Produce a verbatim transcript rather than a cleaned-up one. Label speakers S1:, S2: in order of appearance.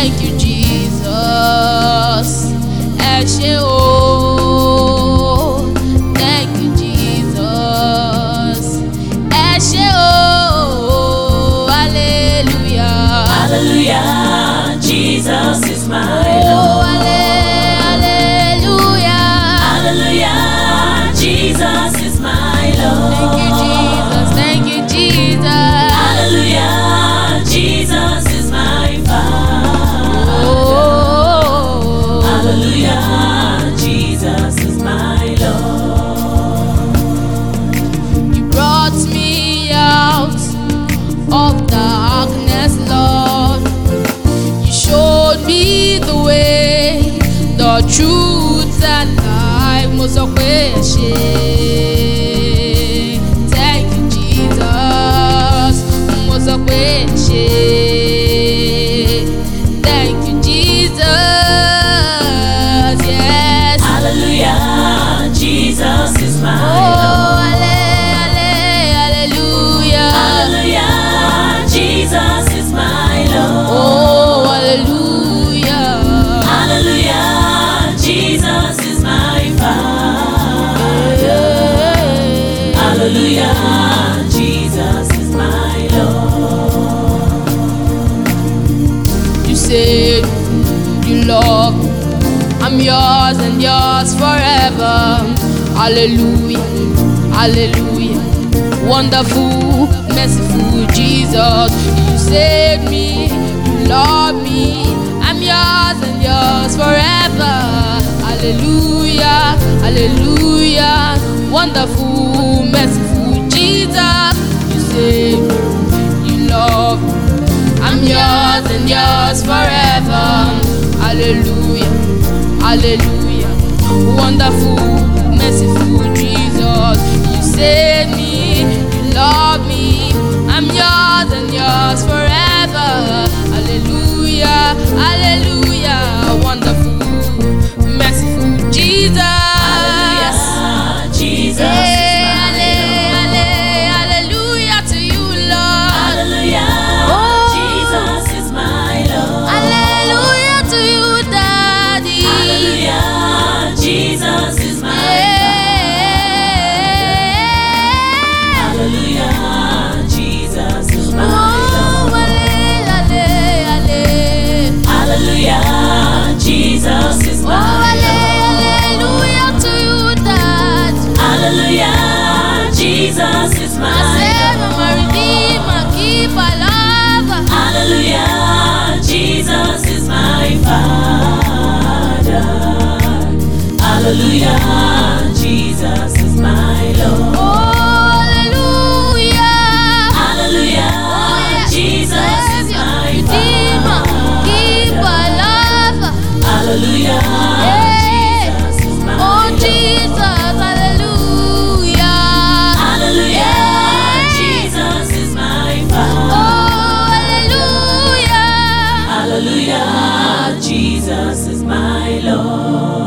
S1: Thank you, Jesus. Ẹ ṣé o. Thank you, Jesus. Ẹ ṣé o. Hallelujah.
S2: Hallelujah, Jesus is my
S1: Oh,
S2: Lord.
S1: hallelujah.
S2: Hallelujah, Jesus is my Lord.
S1: Thank you, Jesus. Thank you, Jesus.
S2: Hallelujah, Jesus is my Father.
S1: Oh,
S2: Hallelujah, Jesus is my Lord.
S1: you brought me out of darkness, Lord. You showed me the way, the truth and life. Mo sọ pé ẹ ṣé. Thank you, Jesus. Mo sọ pé ẹ ṣé. Thank you, Jesus. Yes.
S2: Hallelujah, Jesus is my
S1: Oh,
S2: Lord.
S1: alle- alle- hallelujah.
S2: Hallelujah, Jesus is my Lord.
S1: Oh, hallelujah.
S2: Hallelujah, Jesus is my Father. Hallelujah, Jesus is my Lord.
S1: You said you love me. I'm yours and yours forever. Hallelujah, hallelujah. Wonderful, merciful Jesus. You saved me, you love me. I'm yours and yours forever. Hallelujah, hallelujah. Wonderful, merciful Jesus. You saved me, you love me. I'm yours and yours forever. Hallelujah, hallelujah. Wonderful, merciful Jesus. You saved me, you love me. I'm yours and yours forever. Hallelujah, hallelujah. Wonderful, merciful Jesus.
S2: Hallelujah, Jesus is my Lord.
S1: Hallelujah to you, Lord.
S2: Hallelujah,
S1: Oh.
S2: Jesus is my Lord.
S1: Hallelujah to you, Daddy.
S2: Hallelujah, Jesus is my Lord. Hallelujah, Jesus is my Lord. Hallelujah, Jesus is my Lord.
S1: Hallelujah to you, Dad.
S2: Hallelujah, Jesus is my
S1: My
S2: Lord.
S1: Savior, my Redeemer, keeper, lover.
S2: Hallelujah, Jesus is my Father. Hallelujah, Jesus is my Lord.
S1: Oh, hallelujah.
S2: Hallelujah, Jesus is
S1: Savior,
S2: my
S1: Redeemer, keeper,
S2: Father.
S1: lover.
S2: Hallelujah,
S1: Hey.
S2: Jesus is my
S1: Oh,
S2: Lord.
S1: Jesus, hallelujah.
S2: Hallelujah,
S1: Yeah.
S2: Jesus is my
S1: Oh,
S2: Father.
S1: hallelujah.
S2: Hallelujah, Jesus is my Lord.